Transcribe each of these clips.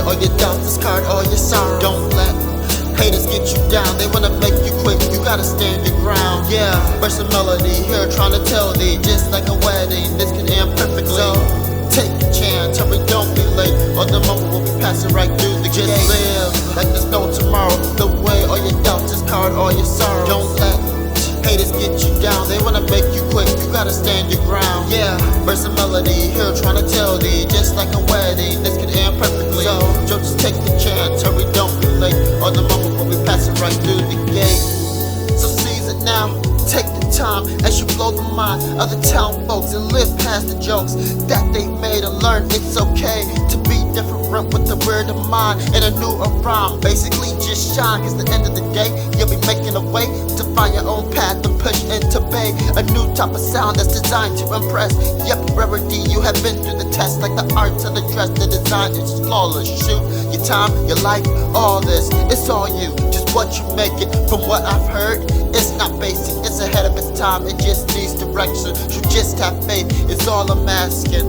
all your doubts, discard all your sorrow. Don't let haters get you down, they wanna make you quit, you gotta stand your ground. Yeah, verse and melody here trying to tell thee, just like a wedding, this can end perfectly. So take a chance, hurry, don't be late, or the moment will be passing right through the gate. Just live like there's no tomorrow, the way all your doubts, discard all your sorrow. Don't let haters get you down, they wanna make you quit, you gotta stand your ground. Yeah, verse and melody here trying to tell thee, just like a wedding, this can end perfectly. So just take the chance, hurry, don't be late, or the moment will be passing right through the gate. So seize it now, take the time as you blow the mind of the town folks and live past the jokes that they made and learn it's okay to be different with a weird of mind and a new rhyme. Basically just shine, cause at the end of the day you'll be making a way to find your own path and push into bay a new type of sound that's designed to impress. Yep, rarity, you have been through the test, like the arts of the dress, the design is flawless. Shoot, your time, your life, all this, it's all you, just what you make it. From what I've heard, it's not basic, it's ahead of its time, it just needs direction. You just have faith, it's all I'm asking.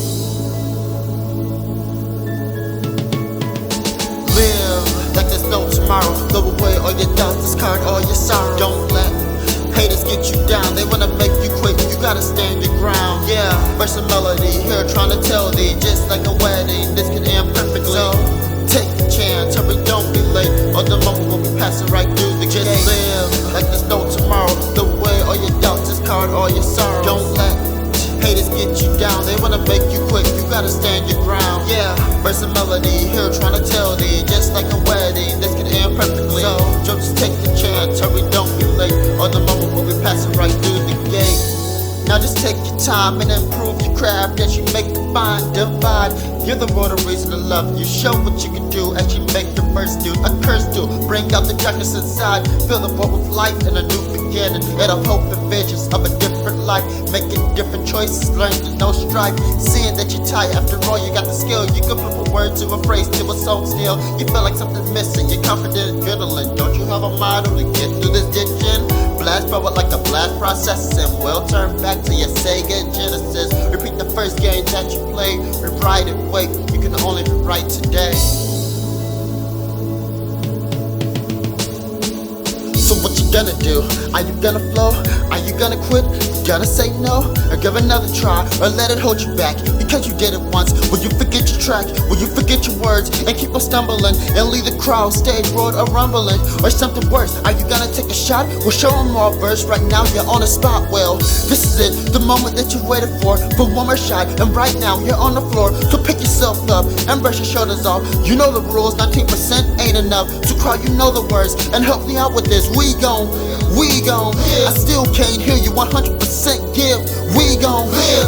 Live like there's no tomorrow, throw away all your doubts, discard all your sorrow. Don't let haters get you down, they wanna make you quit, you gotta stand your ground. Yeah, verse and melody here trying to tell thee, just like a wedding, this can end perfectly. So take a chance, hurry, don't be late, or the moment will be passing right through the gate. Just live like there's no tomorrow, throw away all your doubts, discard all your sorrow. Don't let haters get you down, they wanna make you quit, you gotta stand your ground. Yeah, verse and melody here trying to tell thee, just like a wedding, this can end perfectly. So just take the chance, hurry, don't be late, or the moment will be passing right through the gate. Now just take your time and improve your craft as you make the fine divide. You're the royal reason to love you. Show what you can do as you make your first do. A curse to bring out the darkness inside. Fill the world with life and a new beginning. And a hope and visions of a different life. Making different choices, learning no strife. Seeing that you're tired, after all you got the skill. You can flip a word to a phrase to a song still. You feel like something's missing, you're confident, adrenaline. Don't you have a motto to get through this ditching? Blast forward like a blast processing. We'll turn back to your Sega Genesis. Repeat the first game that you played. Rewrite it, wait, you can only rewrite today. So what you gonna do? Are you gonna flow? Are you gonna quit? Gonna say no? Or give another try? Or let it hold you back? Because you did it once. Will you forget your track? Will you forget your words? And keep on stumbling and leave the crowd stage road or rumbling? Or something worse? Are you gonna take a shot? We'll show them all verse. Right now you're on the spot. Well, this is it, the moment that you waited for one more shot. And right now you're on the floor. So pick yourself up and brush your shoulders off. You know the rules, 19% ain't enough. So crowd, you know the words, and help me out with this. We gon' live. I still can't hear you 100% give. We gon' live.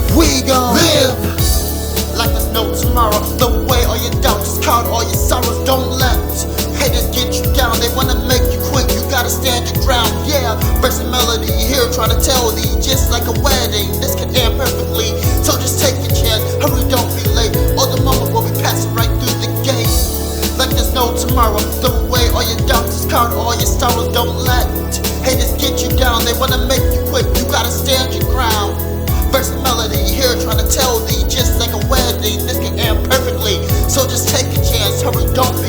Like there's no tomorrow. Throw away all your doubts, discard all your sorrows. Don't let haters get you down, they wanna make you quit, you gotta stand your ground. Yeah, verse and melody here trying to tell thee, just like a wedding, this can end perfectly. So just take a chance, hurry, don't be late, or the moment will be passing right through the gate. Like there's no tomorrow, throw away all your doubts, discard all your sorrows. Don't let haters get you down, they wanna make you quit, you gotta stand your ground. Verse and melody here trying to tell thee, just like a wedding, this can end perfectly. So just take a chance, hurry, don't be